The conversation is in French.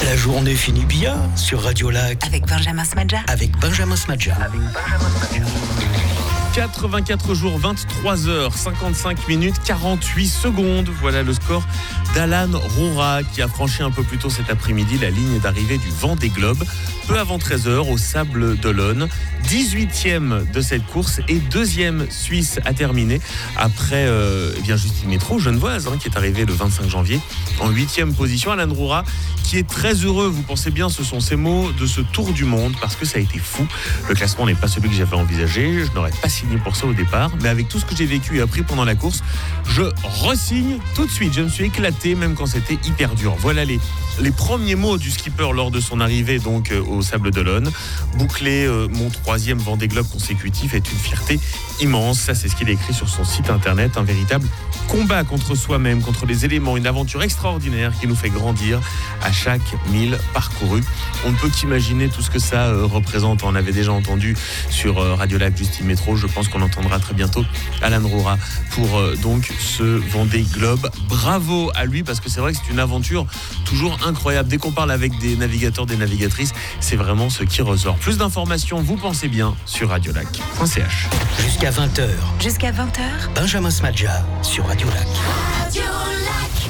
La journée finit bien sur Radio Lac. Avec Benjamin Smadja. Avec Benjamin Smadja. 84 jours, 23 heures, 55 minutes, 48 secondes. Voilà le score d'Alan Roura qui a franchi un peu plus tôt cet après-midi la ligne d'arrivée du Vendée Globe. Peu avant 13h au Sables d'Olonne. 18e de cette course et 2e Suisse à terminer après Justine Métro, genevoise, qui est arrivée le 25 janvier en 8e position. Alan Roura qui est très heureux, vous pensez bien, ce sont ses mots, de ce tour du monde parce que ça a été fou. Le classement n'est pas celui que j'avais envisagé, je n'aurais pas signé pour ça au départ, mais avec tout ce que j'ai vécu et appris pendant la course, je re-signe tout de suite. Je me suis éclaté même quand c'était hyper dur. Voilà les premiers mots du skipper lors de son arrivée donc au Sables d'Olonne. Boucler mon 3e Vendée Globe consécutif est une fierté immense. Ça, c'est ce qu'il a écrit sur son site internet. Un véritable combat contre soi-même, contre les éléments, une aventure extraordinaire qui nous fait grandir à chaque mille parcouru. On ne peut qu'imaginer tout ce que ça représente. On l'avait déjà entendu sur Radio Lac, Justine Métro. Je pense qu'on entendra très bientôt Alan Roura pour donc ce Vendée Globe. Bravo à lui parce que c'est vrai que c'est une aventure toujours incroyable. Dès qu'on parle avec des navigateurs, des navigatrices, c'est vraiment ce qui ressort. Plus d'informations, vous pensez bien, sur radiolac.ch. Jusqu'à 20h. Jusqu'à 20h. Benjamin Smadja sur Radio Lac. Radio Lac.